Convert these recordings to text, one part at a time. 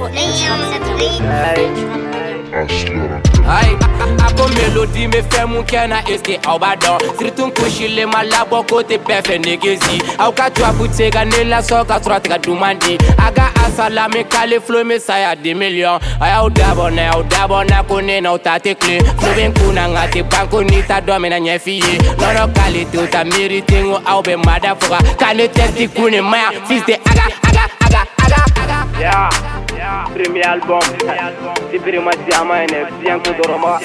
Aïe, ako melody me fait mon kena eske au badon. Surtout kushile malabo kote pefe negezi. Au katwa butega nela soka trot ka dumandi. Aga asala me kale flow me saya de millions. Aya udabona kone na utate clé. Flow ben kuna ngate banko ni ta domina nyefiye. Nono kale to ta mérite ngo au be madafoka. Kane testi kune maya fils de aga. Yeah, premier album. Si prima diamane, bien que doroma.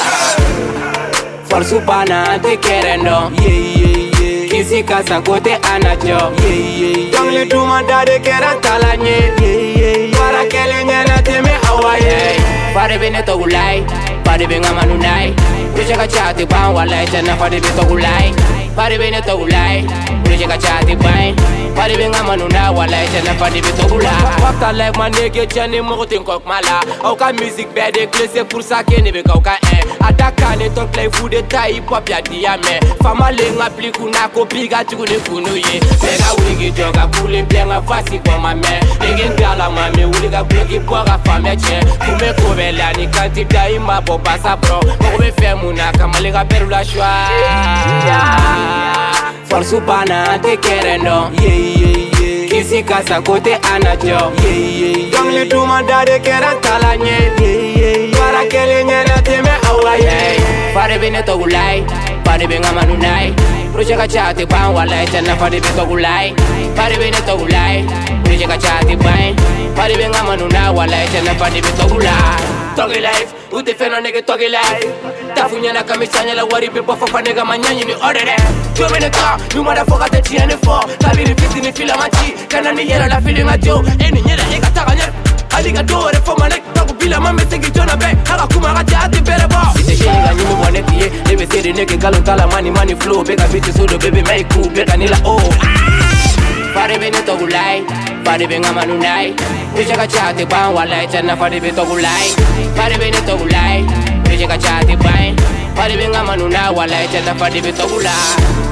Forsu bana te querendo. Yeah. Kisi casa kote anacho. Yeah. Tangle duma dade kera talanye. Yeah. Para kele nyana teme awaye. Pare bene to gulai, pare benga manunai. Kuja kachati ban walai chana pare bene to gulai. Pare bene to gulai, kuja kachati ban. Pare benga manuna walai chana pare bene to gulai. Wakta like my nigga chane mo tin kok mala. Au ka music bede clé c'est pour ça que ne be ka ka Adaka ne ton play food de tai pop ya diame. Fama lenga pliku na kopi ga tukune kunuye. Bega wigi joga kule benga fasi kwa mame. Egen gala mame wuli ga bliki boga fame che. Kume kobela ni kanti daima bo pasa bro. Mo be fe muna kamale ga peru la shwa. Forsu bana te querendo. Yeah. Kisi casa kote anacho. Yeah. Tangle duma dade kera talanye. Yeah. Para kele nyana teme awaye. Pare bene to gulai, pare benga manunai. Proje kachati ban walai chana pare bene to gulai. Pare bene to gulai, proje kachati ban. Pare benga manunai walai chana pare bene to gulai. Togi life, ute feno nigga togi life. Tafunya na kamisanya la wari pepo fofa nigga manyanyi ni order. Yo mene ka, you motherfucker te chiane fo. Kabiri fiti ni fila machi, kana ni yera la feeling at yo. Eni nyera eka taganya. Aliga dore for my neck, taku bila mame singi jona be. Haka kuma gati ati bere bo. Ite shinga nyumu mwaneti ye. Lebe siri nigga galon kala money flow. Bega biti sudo baby make cool, bega nila oh. Pare bene to gulai, pare benga manunai. Kuja kachati ban walai chana pare bene to gulai. Pare bene to gulai, kuja kachati ban. Pare benga manunai walai chana pare bene to gulai.